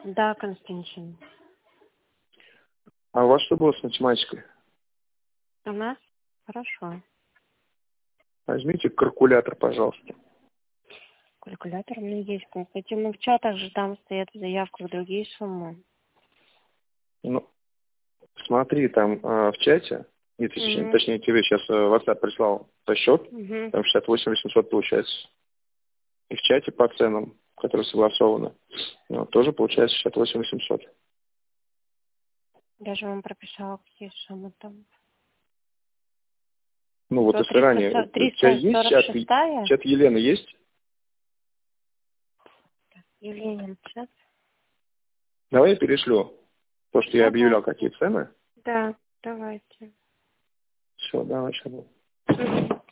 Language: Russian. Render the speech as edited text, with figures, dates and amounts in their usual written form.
Да, Константин. А у вас что было с математикой? У нас хорошо. Возьмите калькулятор, пожалуйста. Калькулятор у меня есть, Константин. Ну, в чатах же там стоят в заявках другие суммы. Ну, смотри, там в чате, точнее, тебе сейчас WhatsApp прислал расчет, там 68 800 получается. И в чате по ценам, которые согласованы, тоже получается 68 800. Даже вам прописала, какие суммы там. Ну вот если ранее, у тебя есть чат Елены есть? Елена, чат. Давай я перешлю то, что я объявлял, какие цены. Да, давайте. Все, давай, сейчас.